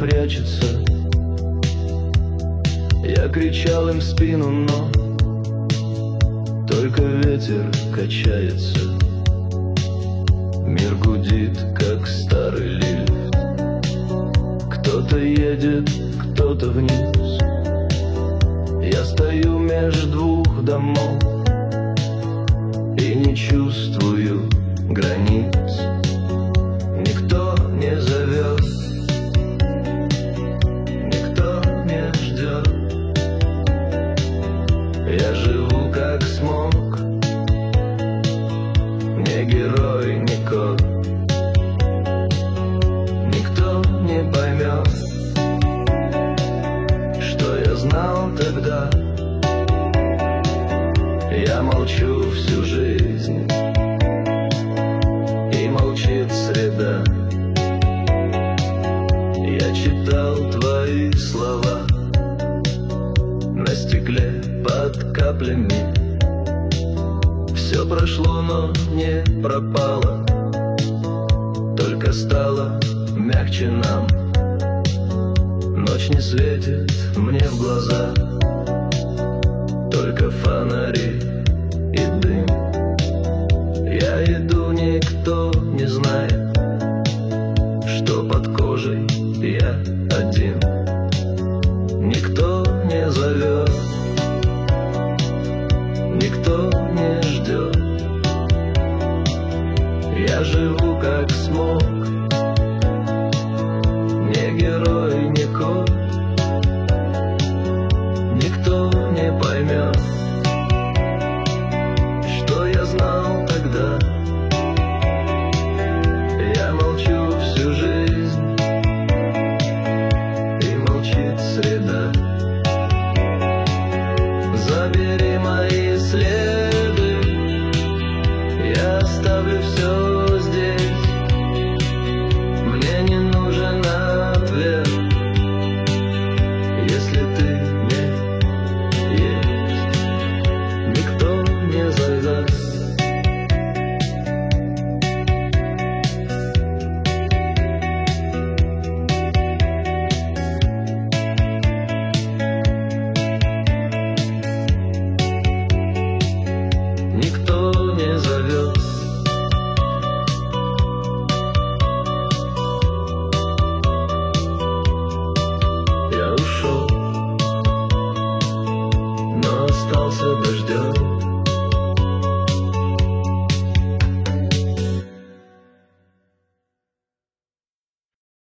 прячется. Я кричал им в спину, но только ветер качается. Мир гудит, как старый лифт. Кто-то едет, кто-то вниз. Я стою между двух домов и не чувствую границ. Никто не зовет, никто не ждет. Я живу как смог, не герой, не кот. Никто не поймет, что я знал тогда. Я молчу всю жизнь, и молчит среда. Я читал твои слова на стекле под каплями. Все прошло, но не пропало, только стало мягче нам. Ночь не светит мне в глаза, только фонари и дым. Я иду, никто не знает, что под кожей я один. Никто не зовет,